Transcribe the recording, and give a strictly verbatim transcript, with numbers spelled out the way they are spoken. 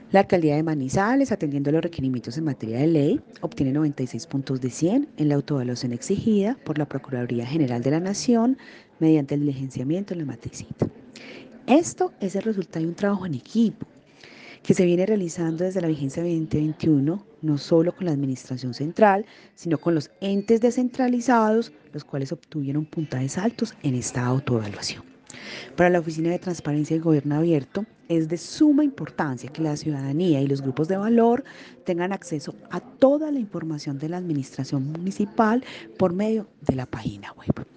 La alcaldía de Manizales, atendiendo los requerimientos en materia de ley, obtiene noventa y seis puntos de cien en la autoevaluación exigida por la Procuraduría General de la Nación mediante el diligenciamiento en la matricita. Esto es el resultado de un trabajo en equipo que se viene realizando desde la vigencia veinte veintiuno, no solo con la Administración Central, sino con los entes descentralizados, los cuales obtuvieron puntajes altos en esta autoevaluación. Para la Oficina de Transparencia y Gobierno Abierto, es de suma importancia que la ciudadanía y los grupos de valor tengan acceso a toda la información de la administración municipal por medio de la página web.